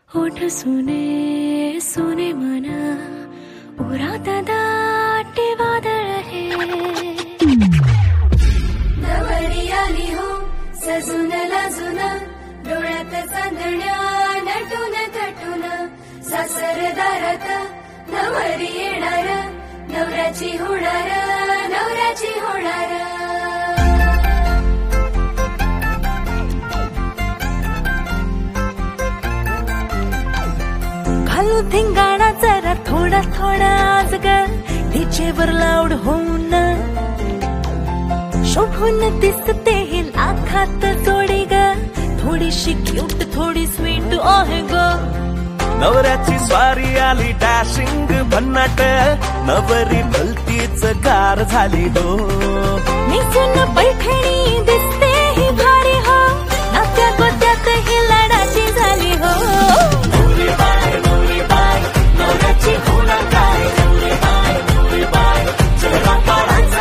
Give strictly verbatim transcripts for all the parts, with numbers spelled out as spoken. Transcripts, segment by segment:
ओठ सुने सुने मना उरात दाटे वादळ हे नवरी आली हो सजून लाजून डोळ्यात चांदण्या नटून थटून सासर दारात नवरी येणार नवऱ्याची होणार नवऱ्याची होणार घालू धिंगाणा जरा थोडा थोडा आज ग डीजेवर लाऊड होऊन शोभून दिसते ही लाखात जोडी ग थोडीशी क्यूट थोडी स्वीट आहे ग नवऱ्याची स्वारी आली डॅशिंग भन्नाट नवरी भलतीच गार झाली हो निसून पैठणी दिसते ही भारी हो नात्या गोत्यात ही लढाची झाली हो नवऱ्याची होणार काय नवरी बाय नवरी बाय चला काढायचा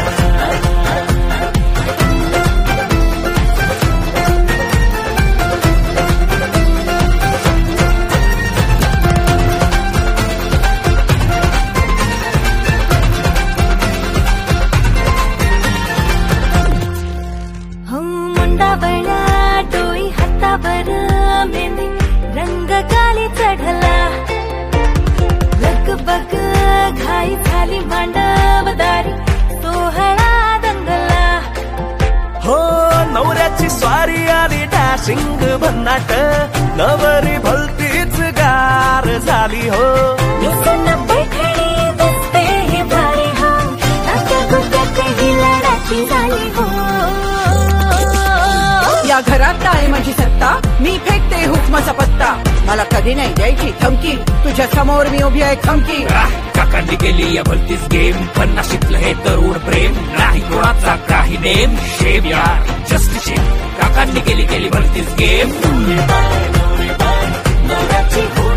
हो मुंडावळा डोई हातावर मेहंदी रंग गाली चढला बग घाई झाली मांडवदारी सोहळा दंगला हो नवऱ्याची स्वारी आली डॅशिंग भन्नाट नवरी भलतीच गार झाली हो निसून पैठणी दिसते ही भारी हो नात्या गोत्यात ही लढाची झाली हो या घरात आहे माझी सत्ता मी फेकते हुकमाचा पत्ता मला कधी नाही द्यायची धमकी तुझ्या समोर मी उभी आहे खमकी काकांनी केली या भलतीच गेम पन्नास शिकलं हे तरुण प्रेम नाही कोणाचा काही नेम शेम यार जस्ट शेम काकांनी केली केली भलतीच गेम नवऱ्याची